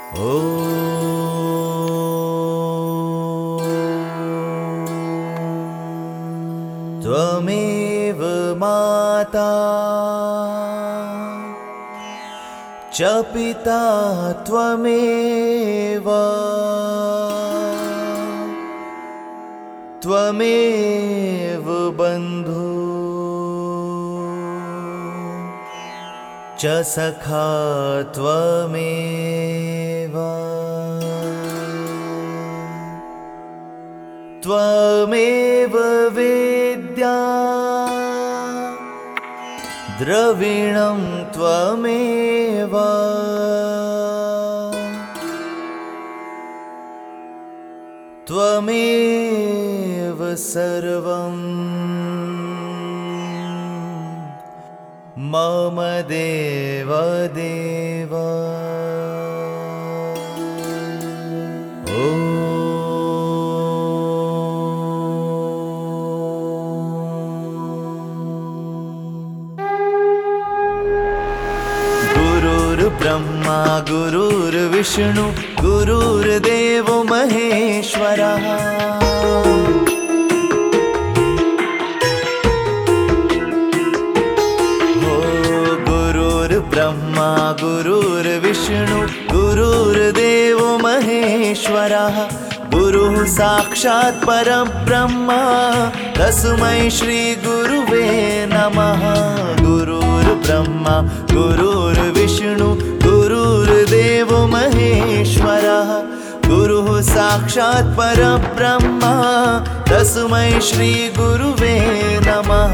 त्वमेव माता च पिता त्वमेव त्वमेव बन्धु च सखा त्वमेव त्वमेव विद्या द्रविणं त्वमेव त्वमेव सर्वं मम देव देव। गुरुर्ब्रह्मा गुरुर्विष्णु गुरुर्देवो महेश्वरः। गुरुर्ब्रह्मा गुरुर्विष्णु गुरुर्देवो महेश्वरः। गुरुः साक्षात् परब्रह्म तस्मै श्री गुरुवे नमः। गुरुर्ब्रह्मा गुरुर्विष्णु गुरुर्देवो महेश्वरः। गुरुः साक्षात् परब्रह्म तस्मै श्री गुरुवे नमः।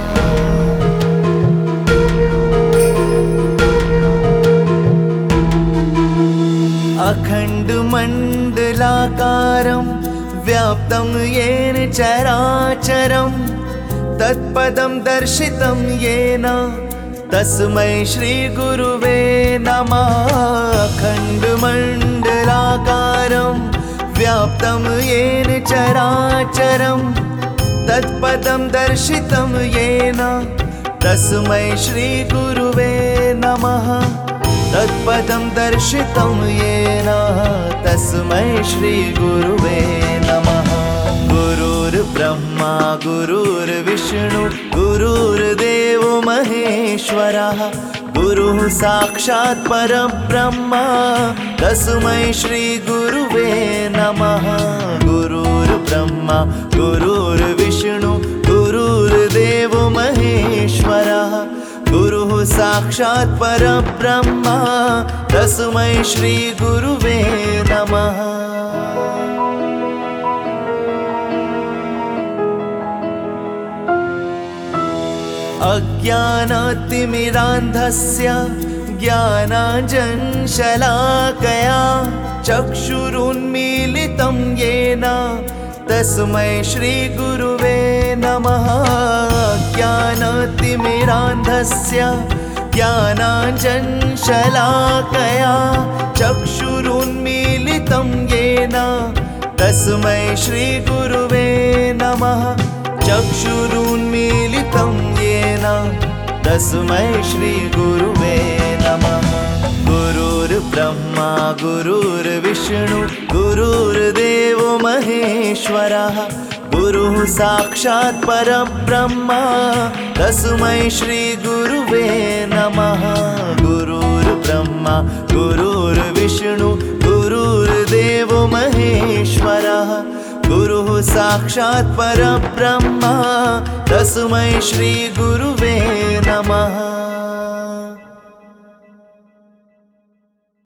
अखण्डमण्डलाकारं व्याप्तं येन चराचरं तत्पदं दर्शितं येन तस्मै श्री गुरुवे नमः। अखण्डमण्डलाकारं व्याप्तं येन चराचरं तत्पदं दर्शितं येन तस्मै श्री गुरुवे नमः। तत्पदं दर्शितं येन तस्मै श्री गुरुवे नमः। गुरुर्ब्रह्मा गुरुर्विष्णु गुरुर्देवो महेश्वरः। गुरुः साक्षात् परब्रह्म तस्मै श्री गुरुवे नमः। गुरुर्ब्रह्मा गुरुर्विष्णु गुरुर्देवो महेश्वरः। गुरुः साक्षात् परब्रह्म तस्मै श्री गुरुवे नमः। अज्ञानतिमिरान्धस्य ज्ञानाञ्जनशलाकया चक्षुरुन्मीलितं येन तस्मै श्री गुरुवे नमः। ज्ञानतिमिरान्धस्य ज्ञानाञ्जनशलाकया चक्षुरुन्मीलितं येन तस्मै श्री गुरुवे नमः। चक्षुरुन्मीलितं येन तस्मै श्री गुरुवे नमः। गुरुर्ब्रह्मा गुरुर्विष्णु गुरुर्देवो महेश्वरः। गुरुः साक्षात् परब्रह्म तस्मै श्री गुरुवे नमः। गुरुर्ब्रह्मा गुरुर्विष्णु गुरुर्देवो महेश्वरः। गुरुः साक्षात् परब्रह्म तस्मै श्री गुरुवे नमः।